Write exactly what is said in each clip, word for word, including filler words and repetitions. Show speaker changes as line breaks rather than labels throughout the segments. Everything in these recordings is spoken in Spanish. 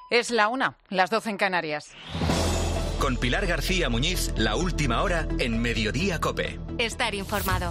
Es la una, las doce en Canarias.
Con Pilar García Muñiz, la última hora en Mediodía COPE.
Estar informado.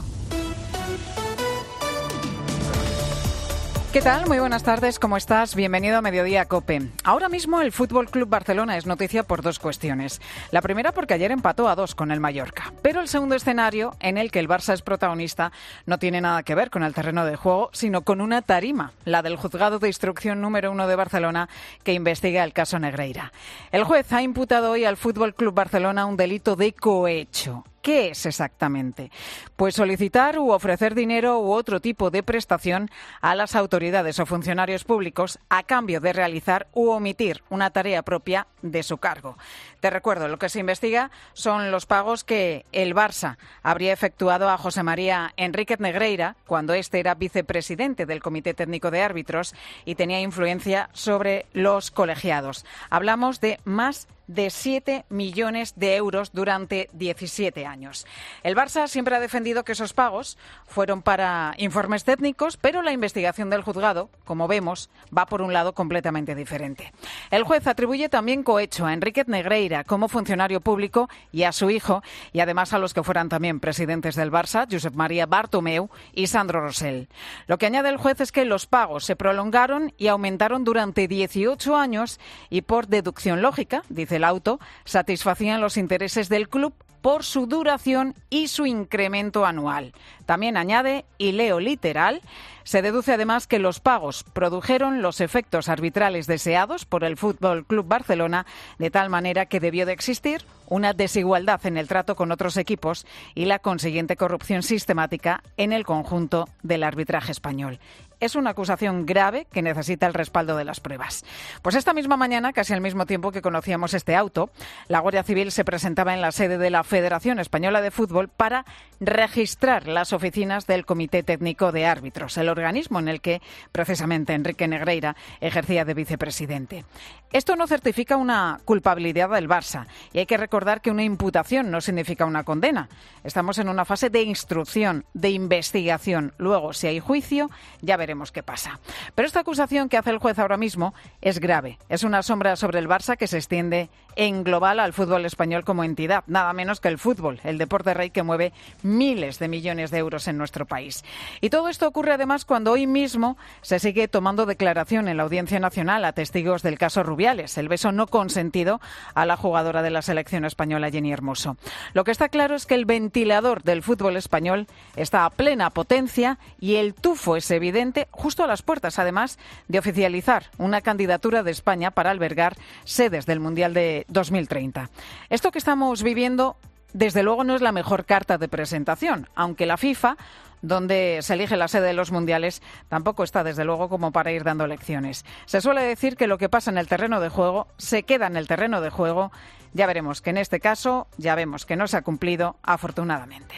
¿Qué tal? Muy buenas tardes, ¿cómo estás? Bienvenido a Mediodía COPE. Ahora mismo el Fútbol Club Barcelona es noticia por dos cuestiones. La primera porque ayer empató a dos con el Mallorca. Pero el segundo escenario, en el que el Barça es protagonista, no tiene nada que ver con el terreno de juego, sino con una tarima, la del Juzgado de Instrucción número uno de Barcelona, que investiga el caso Negreira. El juez ha imputado hoy al Fútbol Club Barcelona un delito de cohecho. ¿Qué es exactamente? Pues solicitar u ofrecer dinero u otro tipo de prestación a las autoridades o funcionarios públicos a cambio de realizar u omitir una tarea propia de su cargo. Te recuerdo, lo que se investiga son los pagos que el Barça habría efectuado a José María Enríquez Negreira cuando éste era vicepresidente del Comité Técnico de Árbitros y tenía influencia sobre los colegiados. Hablamos de más de siete millones de euros durante diecisiete años. El Barça siempre ha defendido que esos pagos fueron para informes técnicos, pero la investigación del juzgado, como vemos, va por un lado completamente diferente. El juez atribuye también cohecho a Enríquez Negreira como funcionario público y a su hijo, y además a los que fueran también presidentes del Barça, Josep María Bartomeu y Sandro Rosell. Lo que añade el juez es que los pagos se prolongaron y aumentaron durante dieciocho años y por deducción lógica, dice el auto, satisfacían los intereses del club por su duración y su incremento anual. También añade, y leo literal, se deduce además que los pagos produjeron los efectos arbitrales deseados por el Fútbol Club Barcelona, de tal manera que debió de existir una desigualdad en el trato con otros equipos y la consiguiente corrupción sistemática en el conjunto del arbitraje español. Es una acusación grave que necesita el respaldo de las pruebas. Pues esta misma mañana, casi al mismo tiempo que conocíamos este auto, la Guardia Civil se presentaba en la sede de la Federación Española de Fútbol para registrar las oficinas del Comité Técnico de Árbitros, el organismo en el que precisamente Enrique Negreira ejercía de vicepresidente. Esto no certifica una culpabilidad del Barça y hay que recordar que una imputación no significa una condena. Estamos en una fase de instrucción, de investigación. Luego, si hay juicio, ya veremos. Veremos qué pasa. Pero esta acusación que hace el juez ahora mismo es grave. Es una sombra sobre el Barça que se extiende en global al fútbol español como entidad. Nada menos que el fútbol, el deporte rey que mueve miles de millones de euros en nuestro país. Y todo esto ocurre además cuando hoy mismo se sigue tomando declaración en la Audiencia Nacional a testigos del caso Rubiales, el beso no consentido a la jugadora de la selección española Jenny Hermoso. Lo que está claro es que el ventilador del fútbol español está a plena potencia y el tufo es evidente justo a las puertas, además, de oficializar una candidatura de España para albergar sedes del Mundial de dos mil treinta. Esto que estamos viviendo, desde luego, no es la mejor carta de presentación, aunque la FIFA, donde se elige la sede de los mundiales, tampoco está, desde luego, como para ir dando lecciones. Se suele decir que lo que pasa en el terreno de juego se queda en el terreno de juego. Ya veremos que en este caso, ya vemos que no se ha cumplido, afortunadamente.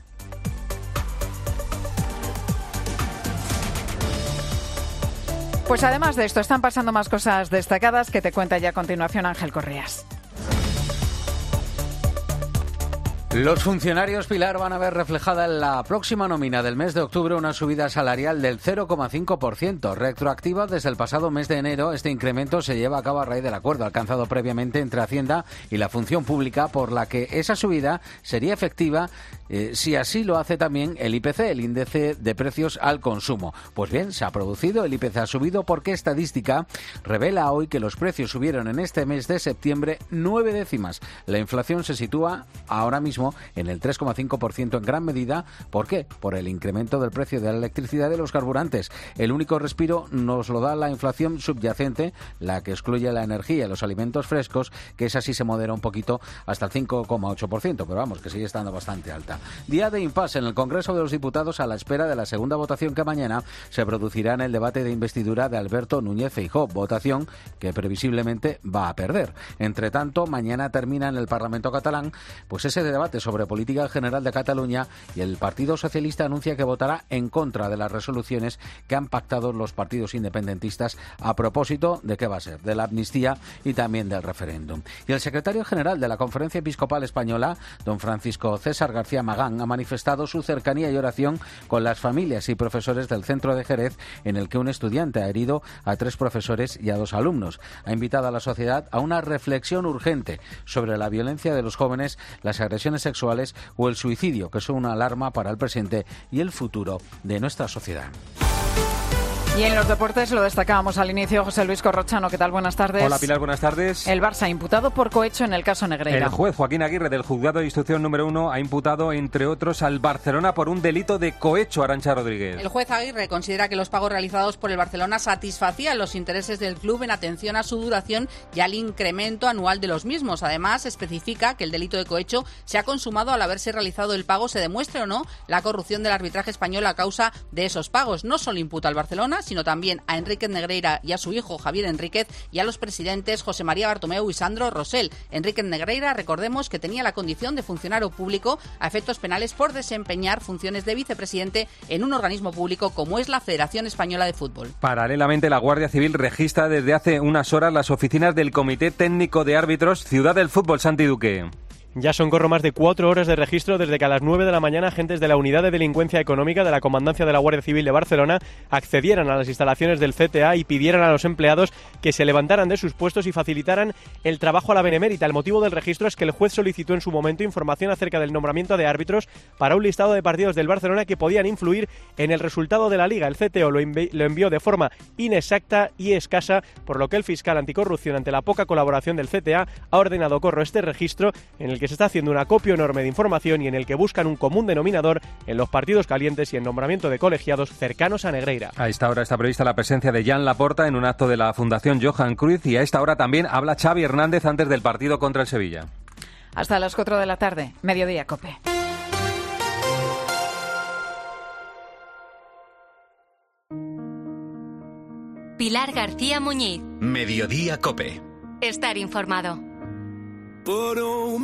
Pues además de esto, están pasando más cosas destacadas que te cuenta ya a continuación Ángel Correas.
Los funcionarios, Pilar, van a ver reflejada en la próxima nómina del mes de octubre una subida salarial del cero coma cinco por ciento, retroactiva desde el pasado mes de enero. Este incremento se lleva a cabo a raíz del acuerdo alcanzado previamente entre Hacienda y la Función Pública, por la que esa subida sería efectiva eh, si así lo hace también el I P C, el índice de precios al consumo. Pues bien, se ha producido, el I P C ha subido porque Estadística revela hoy que los precios subieron en este mes de septiembre nueve décimas. La inflación se sitúa ahora mismo en el tres coma cinco por ciento en gran medida. ¿Por qué? Por el incremento del precio de la electricidad y de los carburantes. El único respiro nos lo da la inflación subyacente, la que excluye la energía y los alimentos frescos, que esa sí se modera un poquito hasta el cinco coma ocho por ciento, pero vamos, que sigue estando bastante alta. Día de impasse en el Congreso de los Diputados a la espera de la segunda votación que mañana se producirá en el debate de investidura de Alberto Núñez Feijóo, votación que previsiblemente va a perder. Entre tanto, mañana termina en el Parlamento catalán pues ese debate debate sobre política general de Cataluña y el Partido Socialista anuncia que votará en contra de las resoluciones que han pactado los partidos independentistas a propósito de qué va a ser, de la amnistía y también del referéndum. Y el secretario general de la Conferencia Episcopal Española, don Francisco César García Magán, ha manifestado su cercanía y oración con las familias y profesores del centro de Jerez, en el que un estudiante ha herido a tres profesores y a dos alumnos. Ha invitado a la sociedad a una reflexión urgente sobre la violencia de los jóvenes, las agresiones sexuales o el suicidio, que son una alarma para el presente y el futuro de nuestra sociedad.
Y en los deportes lo destacábamos al inicio. José Luis Corrochano, ¿qué tal? Buenas tardes.
Hola Pilar, buenas tardes.
El Barça imputado por cohecho en el caso Negreira.
El juez Joaquín Aguirre del Juzgado de Instrucción número uno ha imputado, entre otros, al Barcelona por un delito de cohecho. Arantxa Rodríguez.
El juez Aguirre considera que los pagos realizados por el Barcelona satisfacían los intereses del club en atención a su duración y al incremento anual de los mismos. Además, especifica que el delito de cohecho se ha consumado al haberse realizado el pago, se demuestre o no la corrupción del arbitraje español a causa de esos pagos. No solo imputa al Barcelona, sino también a Enríquez Negreira y a su hijo Javier Enríquez y a los presidentes José María Bartomeu y Sandro Rosell. Enríquez Negreira, recordemos que tenía la condición de funcionario público a efectos penales por desempeñar funciones de vicepresidente en un organismo público como es la Federación Española de Fútbol.
Paralelamente, la Guardia Civil registra desde hace unas horas las oficinas del Comité Técnico de Árbitros Ciudad del Fútbol. Santi Duque.
Ya son corro más de cuatro horas de registro desde que a las nueve de la mañana agentes de la Unidad de Delincuencia Económica de la Comandancia de la Guardia Civil de Barcelona accedieran a las instalaciones del C T A y pidieran a los empleados que se levantaran de sus puestos y facilitaran el trabajo a la benemérita. El motivo del registro es que el juez solicitó en su momento información acerca del nombramiento de árbitros para un listado de partidos del Barcelona que podían influir en el resultado de la Liga. El C T O lo, envi- lo envió de forma inexacta y escasa, por lo que el fiscal anticorrupción, ante la poca colaboración del C T A, ha ordenado corro este registro en el que se está haciendo un acopio enorme de información y en el que buscan un común denominador en los partidos calientes y el nombramiento de colegiados cercanos a Negreira.
A esta hora está prevista la presencia de Jan Laporta en un acto de la Fundación Johan Cruyff y a esta hora también habla Xavi Hernández antes del partido contra el Sevilla.
Hasta las cuatro de la tarde, Mediodía Cope.
Pilar García Muñiz.
Mediodía Cope.
Estar informado.
But oh my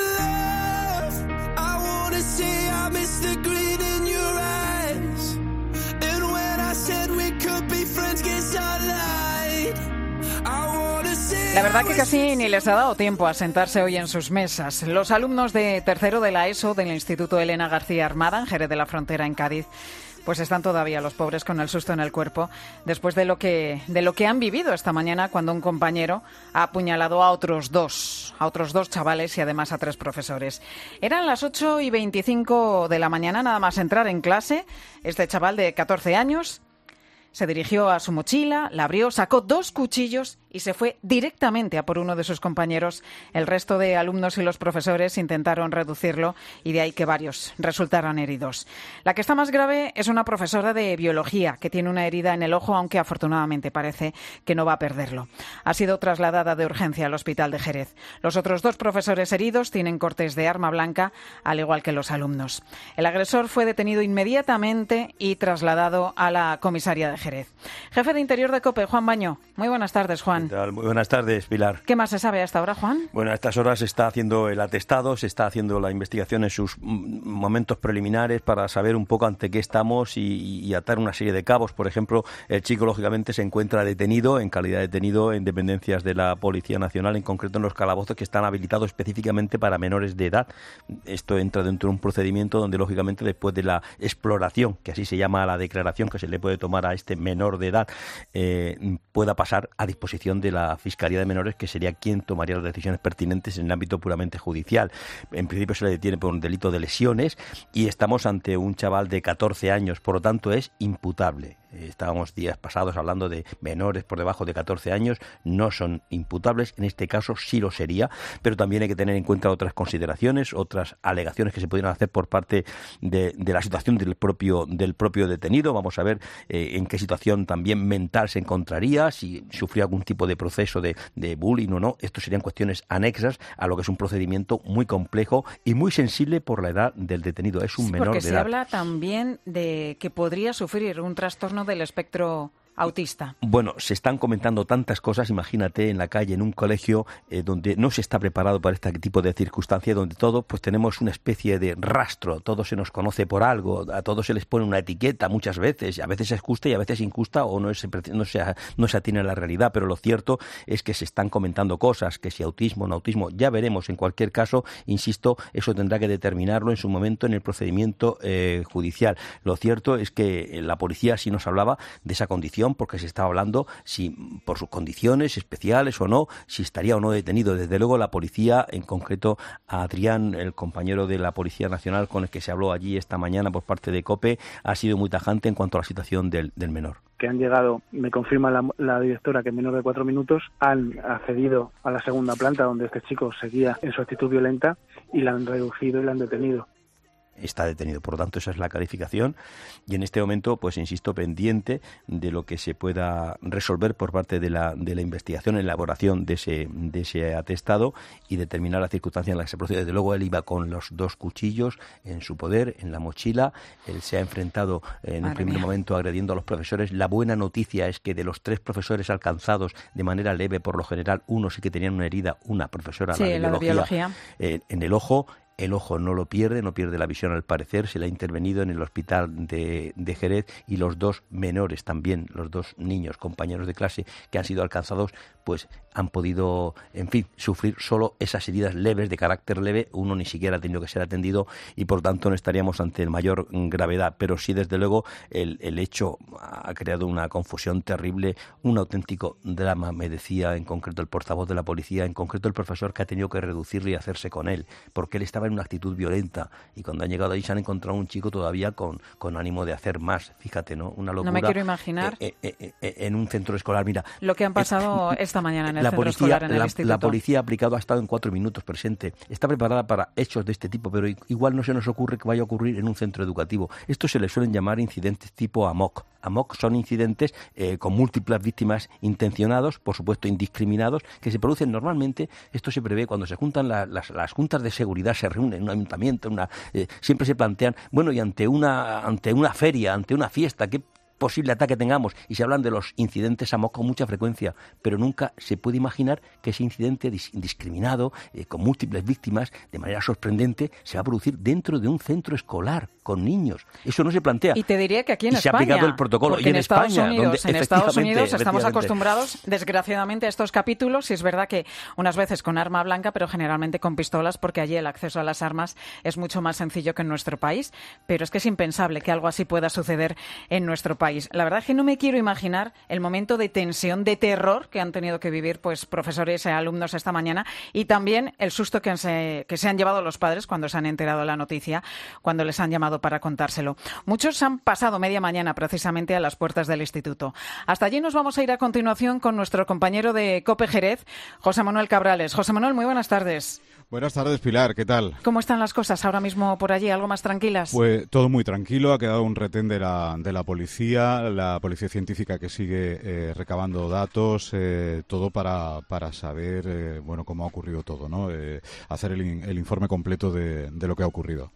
love, I wanna say I miss the green in your eyes. And when I said we could be friends, guess I lied. I wanna say.
La verdad que casi ni les ha dado tiempo a sentarse hoy en sus mesas. Los alumnos de tercero de la ESO del Instituto Elena García Armada, en Jerez de la Frontera, en Cádiz, pues están todavía los pobres con el susto en el cuerpo después de lo que de lo que han vivido esta mañana cuando un compañero ha apuñalado a otros dos, a otros dos chavales y además a tres profesores. Eran las ocho y veinticinco de la mañana, nada más entrar en clase. Este chaval de catorce años se dirigió a su mochila, la abrió, sacó dos cuchillos y se fue directamente a por uno de sus compañeros. El resto de alumnos y los profesores intentaron reducirlo y de ahí que varios resultaron heridos. La que está más grave es una profesora de biología que tiene una herida en el ojo, aunque afortunadamente parece que no va a perderlo. Ha sido trasladada de urgencia al hospital de Jerez. Los otros dos profesores heridos tienen cortes de arma blanca, al igual que los alumnos. El agresor fue detenido inmediatamente y trasladado a la comisaría de Jerez. Jefe de Interior de COPE, Juan Baño. Muy buenas tardes, Juan.
¿Qué tal? Muy buenas tardes, Pilar.
¿Qué más se sabe hasta ahora, Juan?
Bueno, a estas horas se está haciendo el atestado, se está haciendo la investigación en sus momentos preliminares para saber un poco ante qué estamos y, y atar una serie de cabos. Por ejemplo, el chico, lógicamente, se encuentra detenido, en calidad de detenido, en dependencias de la Policía Nacional, en concreto en los calabozos que están habilitados específicamente para menores de edad. Esto entra dentro de un procedimiento donde, lógicamente, después de la exploración, que así se llama la declaración que se le puede tomar a este menor de edad, eh, pueda pasar a disposición de la Fiscalía de Menores, que sería quien tomaría las decisiones pertinentes en el ámbito puramente judicial. En principio se le detiene por un delito de lesiones y estamos ante un chaval de catorce años, por lo tanto es imputable. Estábamos días pasados hablando de menores por debajo de catorce años, no son imputables, en este caso sí lo sería, pero también hay que tener en cuenta otras consideraciones, otras alegaciones que se pudieran hacer por parte de, de la situación del propio, del propio detenido. Vamos a ver eh, en qué situación también mental se encontraría, si sufrió algún tipo de proceso de, de bullying o no. Esto serían cuestiones anexas a lo que es un procedimiento muy complejo y muy sensible por la edad del detenido. Es un
sí,
menor de edad.
Porque se habla también de que podría sufrir un trastorno del espectro autista.
Bueno, se están comentando tantas cosas, imagínate en la calle, en un colegio eh, donde no se está preparado para este tipo de circunstancias, donde todo, pues tenemos una especie de rastro, todo se nos conoce por algo, a todos se les pone una etiqueta muchas veces, a veces es justa y a veces injusta o no, es, no, se, no se atiene a la realidad, pero lo cierto es que se están comentando cosas, que si autismo o no autismo, ya veremos. En cualquier caso, insisto, eso tendrá que determinarlo en su momento en el procedimiento eh, judicial. Lo cierto es que la policía sí nos hablaba de esa condición, porque se estaba hablando si por sus condiciones especiales o no, si estaría o no detenido. Desde luego la policía, en concreto a Adrián, el compañero de la Policía Nacional con el que se habló allí esta mañana por parte de COPE, ha sido muy tajante en cuanto a la situación del, del menor.
Que han llegado, me confirma la, la directora que en menos de cuatro minutos han accedido a la segunda planta donde este chico seguía en su actitud violenta y la han reducido y la han detenido.
Está detenido, por lo tanto esa es la calificación y en este momento, pues insisto, pendiente de lo que se pueda resolver por parte de la, de la investigación, elaboración de ese, de ese atestado y determinar la circunstancia en la que se procede. Desde luego él iba con los dos cuchillos en su poder, en la mochila, él se ha enfrentado en un primer momento agrediendo a los profesores. La buena noticia es que de los tres profesores alcanzados de manera leve, por lo general, uno sí que tenían una herida, una profesora,
sí,
la de
la
biología,
de biología.
Eh, en el ojo. El ojo no lo pierde, no pierde la visión al parecer, se le ha intervenido en el hospital de, de Jerez y los dos menores también, los dos niños, compañeros de clase que han sido alcanzados, pues han podido, en fin, sufrir solo esas heridas leves, de carácter leve, uno ni siquiera ha tenido que ser atendido y por tanto no estaríamos ante mayor gravedad, pero sí desde luego el, el hecho ha creado una confusión terrible, un auténtico drama, me decía en concreto el portavoz de la policía, en concreto el profesor que ha tenido que reducirle y hacerse con él, porque él estaba en una actitud violenta y cuando han llegado ahí se han encontrado un chico todavía con, con ánimo de hacer más, fíjate, ¿no? Una locura.
No me quiero imaginar
eh, eh, eh, eh, en un centro escolar, mira.
Lo que han pasado eh, esta mañana en el
la
centro
policía,
escolar, en el
la,
instituto.
La policía ha aplicado, ha estado en cuatro minutos presente, está preparada para hechos de este tipo, pero igual no se nos ocurre que vaya a ocurrir en un centro educativo. Esto se le suelen llamar incidentes tipo AMOC. AMOC son incidentes eh, con múltiples víctimas intencionados, por supuesto indiscriminados, que se producen normalmente, esto se prevé cuando se juntan la, las, las juntas de seguridad, se reúnen en un ayuntamiento, una, eh, siempre se plantean, bueno, y ante una, ante una feria, ante una fiesta, ¿qué posible ataque tengamos? Y se hablan de los incidentes AMOC con mucha frecuencia, pero nunca se puede imaginar que ese incidente indiscriminado, eh, con múltiples víctimas, de manera sorprendente, se va a producir dentro de un centro escolar, con niños. Eso no se plantea.
Y te diría que aquí en
y
España,
se ha aplicado el protocolo.
porque
Y en,
en Estados
España,
Unidos,
donde
en Estados Unidos estamos
efectivamente.
acostumbrados, desgraciadamente, a estos capítulos, y es verdad que unas veces con arma blanca, pero generalmente con pistolas, porque allí el acceso a las armas es mucho más sencillo que en nuestro país, pero es que es impensable que algo así pueda suceder en nuestro país. La verdad es que no me quiero imaginar el momento de tensión, de terror que han tenido que vivir pues profesores e alumnos esta mañana, y también el susto que, han se, que se han llevado los padres cuando se han enterado de la noticia, cuando les han llamado para contárselo. Muchos han pasado media mañana precisamente a las puertas del instituto. Hasta allí nos vamos a ir a continuación con nuestro compañero de COPE Jerez, José Manuel Cabrales. José Manuel, muy buenas tardes.
Buenas tardes, Pilar, ¿qué tal?
¿Cómo están las cosas ahora mismo por allí? ¿Algo más tranquilas?
Pues todo muy tranquilo, ha quedado un retén de la, de la policía, la policía científica que sigue eh, recabando datos, eh, todo para, para saber eh, bueno, cómo ha ocurrido todo, ¿no? Eh, hacer el, el informe completo de, de lo que ha ocurrido.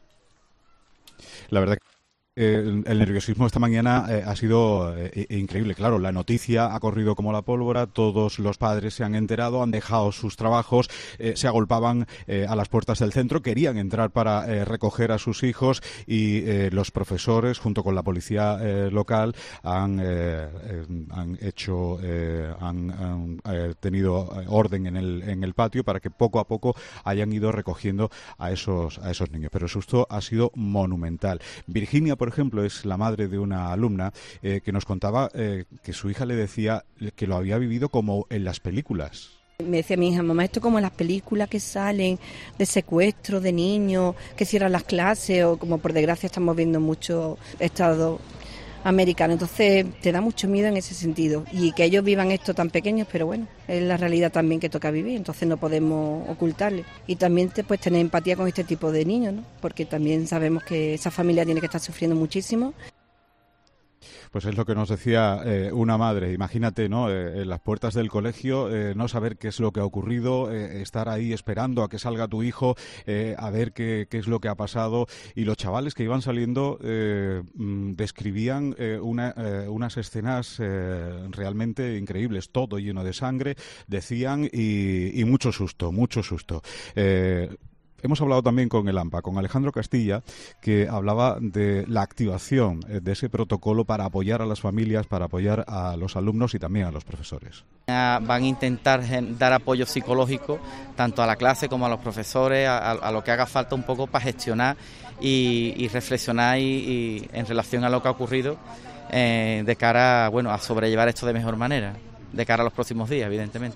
La verdad que Eh, el nerviosismo esta mañana eh, ha sido eh, increíble. Claro, la noticia ha corrido como la pólvora, todos los padres se han enterado, han dejado sus trabajos, eh, se agolpaban eh, a las puertas del centro, querían entrar para eh, recoger a sus hijos y eh, los profesores, junto con la policía eh, local, han, eh, eh, han hecho, eh, han, han eh, tenido orden en el, en el patio para que poco a poco hayan ido recogiendo a esos, a esos niños. Pero el susto ha sido monumental. Virginia, por ejemplo, es la madre de una alumna eh, que nos contaba eh, que su hija le decía que lo había vivido como en las películas.
Me decía mi hija, mamá, esto como en las películas que salen de secuestro de niños, que cierran las clases, o como por desgracia estamos viendo muchos estados americanos. Entonces te da mucho miedo en ese sentido. Y que ellos vivan esto tan pequeños, pero bueno, es la realidad también que toca vivir, entonces no podemos ocultarle. Y también te, pues tener empatía con este tipo de niños, ¿no? Porque también sabemos que esa familia tiene que estar sufriendo muchísimo.
Pues es lo que nos decía eh, una madre. Imagínate, ¿no? Eh, en las puertas del colegio, eh, no saber qué es lo que ha ocurrido, eh, estar ahí esperando a que salga tu hijo, eh, a ver qué, qué es lo que ha pasado. Y los chavales que iban saliendo eh, describían eh, una, eh, unas escenas eh, realmente increíbles, todo lleno de sangre, decían, y, y mucho susto, mucho susto. Eh, Hemos hablado también con el AMPA, con Alejandro Castilla, que hablaba de la activación de ese protocolo para apoyar a las familias, para apoyar a los alumnos y también a los profesores.
Van a intentar dar apoyo psicológico tanto a la clase como a los profesores, a, a lo que haga falta un poco para gestionar y, y reflexionar y, y en relación a lo que ha ocurrido eh, de cara bueno, a sobrellevar esto de mejor manera, de cara a los próximos días, evidentemente.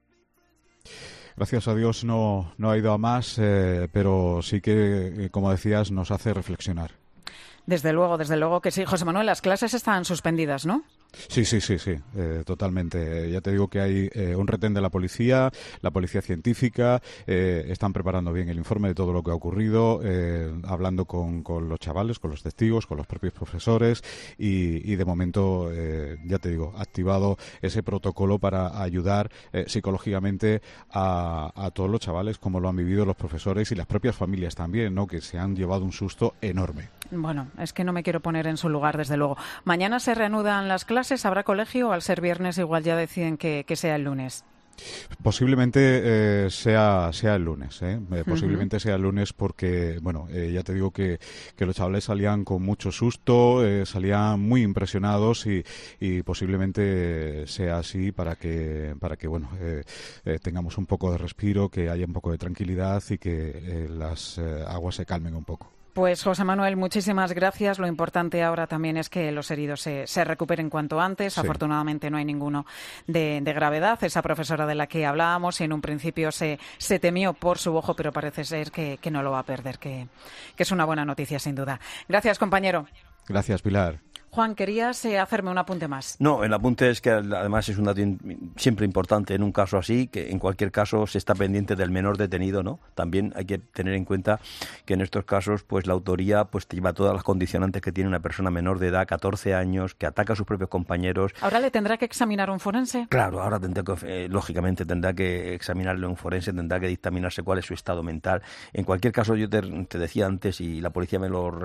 Gracias a Dios no, no ha ido a más, eh, pero sí que, como decías, nos hace reflexionar.
Desde luego, desde luego que sí. José Manuel, las clases están suspendidas, ¿no?
Sí, sí, sí, sí, eh, totalmente. Ya te digo que hay eh, un retén de la policía, la policía científica, eh, están preparando bien el informe de todo lo que ha ocurrido, eh, hablando con, con los chavales, con los testigos, con los propios profesores y, y de momento, eh, ya te digo, activado ese protocolo para ayudar eh, psicológicamente a, a todos los chavales, como lo han vivido los profesores y las propias familias también, ¿no? Que se han llevado un susto enorme.
Bueno, es que no me quiero poner en su lugar, desde luego. Mañana se reanudan las clases, ¿habrá colegio o al ser viernes igual ya deciden que, que sea el lunes?
Posiblemente eh, sea sea el lunes, ¿eh? Eh, posiblemente uh-huh. sea el lunes porque, bueno, eh, ya te digo que, que los chavales salían con mucho susto, eh, salían muy impresionados y, y posiblemente sea así para que, para que bueno, eh, eh, tengamos un poco de respiro, que haya un poco de tranquilidad y que eh, las eh, aguas se calmen un poco.
Pues José Manuel, muchísimas gracias. Lo importante ahora también es que los heridos se, se recuperen cuanto antes. Sí. Afortunadamente no hay ninguno de, de gravedad. Esa profesora de la que hablábamos, en un principio se, se temió por su ojo, pero parece ser que, que no lo va a perder, que, que es una buena noticia sin duda. Gracias, compañero.
Gracias, Pilar.
Juan, querías eh, hacerme un apunte más.
No, el apunte es que además es un dato in, siempre importante en un caso así, que en cualquier caso se está pendiente del menor detenido, ¿no? También hay que tener en cuenta que en estos casos, pues la autoría pues lleva todas las condicionantes que tiene una persona menor de edad, catorce años, que ataca a sus propios compañeros.
¿Ahora le tendrá que examinar un forense?
Claro, ahora tendrá que, eh, lógicamente tendrá que examinarle un forense, tendrá que dictaminarse cuál es su estado mental. En cualquier caso, yo te, te decía antes, y la policía me lo,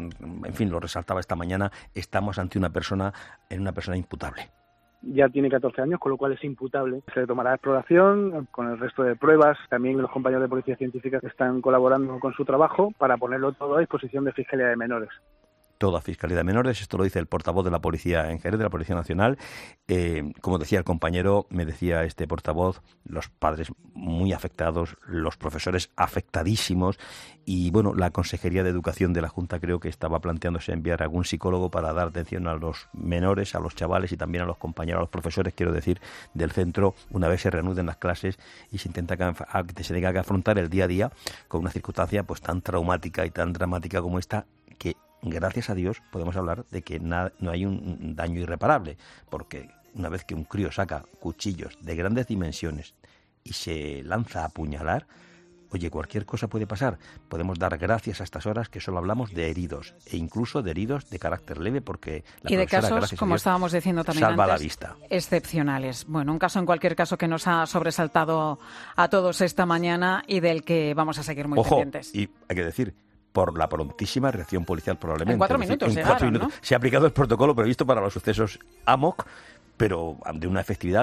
en fin, lo resaltaba esta mañana, estamos ante una persona en una persona imputable.
Ya tiene catorce años, con lo cual es imputable. Se le tomará exploración con el resto de pruebas. También los compañeros de policía científica están colaborando con su trabajo para ponerlo todo a disposición de Fiscalía de Menores.
Toda Fiscalía de Menores, esto lo dice el portavoz de la Policía en Jerez, de la Policía Nacional. Eh, como decía el compañero, me decía este portavoz, los padres muy afectados, los profesores afectadísimos y, bueno, la Consejería de Educación de la Junta creo que estaba planteándose enviar a algún psicólogo para dar atención a los menores, a los chavales y también a los compañeros, a los profesores, quiero decir, del centro, una vez se reanuden las clases y se intenta que se tenga que afrontar el día a día con una circunstancia pues tan traumática y tan dramática como esta, que gracias a Dios podemos hablar de que nada, no hay un daño irreparable, porque una vez que un crío saca cuchillos de grandes dimensiones y se lanza a apuñalar, oye, cualquier cosa puede pasar. Podemos dar gracias a estas horas que solo hablamos de heridos, e incluso de heridos de carácter leve, porque la
y de casos, como
Dios,
estábamos diciendo también
salva
antes,
la vista.
Excepcionales. Bueno, un caso en cualquier caso que nos ha sobresaltado a todos esta mañana y del que vamos a seguir muy
Ojo,
pendientes.
Y hay que decir, por la prontísima reacción policial probablemente.
En cuatro minutos
en
llegaron,
cuatro minutos.
¿no?
Se ha aplicado el protocolo previsto para los sucesos A M O C, pero de una efectividad,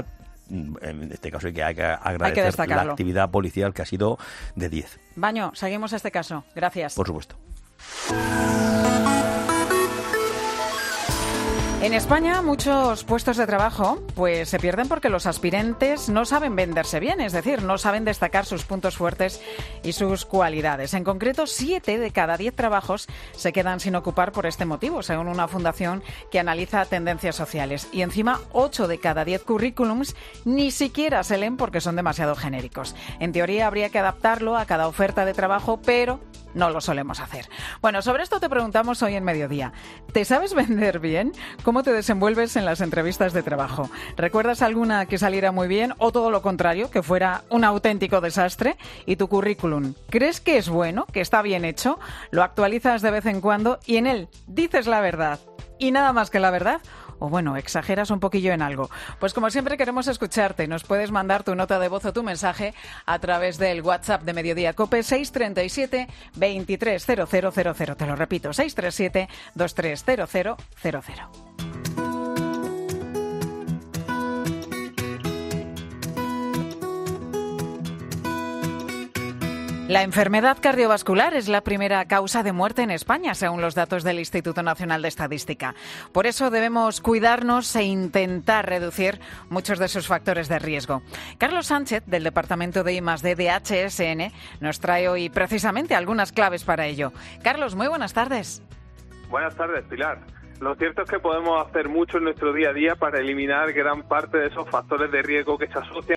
en este caso hay que, hay que agradecer
hay que
la actividad policial que ha sido de diez.
Baño, seguimos este caso. Gracias.
Por supuesto.
En España muchos puestos de trabajo pues se pierden porque los aspirantes no saben venderse bien, es decir, no saben destacar sus puntos fuertes y sus cualidades. En concreto, siete de cada diez trabajos se quedan sin ocupar por este motivo, según una fundación que analiza tendencias sociales. Y encima, ocho de cada diez currículums ni siquiera se leen porque son demasiado genéricos. En teoría habría que adaptarlo a cada oferta de trabajo, pero no lo solemos hacer. Bueno, sobre esto te preguntamos hoy en Mediodía. ¿Te sabes vender bien? ¿Cómo te desenvuelves en las entrevistas de trabajo? ¿Recuerdas alguna que saliera muy bien o todo lo contrario, que fuera un auténtico desastre? ¿Y tu currículum? ¿Crees que es bueno, que está bien hecho? ¿Lo actualizas de vez en cuando y en él dices la verdad? ¿Y nada más que la verdad? O bueno, exageras un poquillo en algo. Pues como siempre queremos escucharte. Nos puedes mandar tu nota de voz o tu mensaje a través del WhatsApp de Mediodía Cope seis tres siete, dos tres cero cero cero cero. Te lo repito, seis tres siete, dos tres cero cero cero cero. La enfermedad cardiovascular es la primera causa de muerte en España, según los datos del Instituto Nacional de Estadística. Por eso debemos cuidarnos e intentar reducir muchos de sus factores de riesgo. Carlos Sánchez, del Departamento de I más D de H S N, nos trae hoy precisamente algunas claves para ello. Carlos, muy buenas tardes.
Buenas tardes, Pilar. Lo cierto es que podemos hacer mucho en nuestro día a día para eliminar gran parte de esos factores de riesgo que se asocian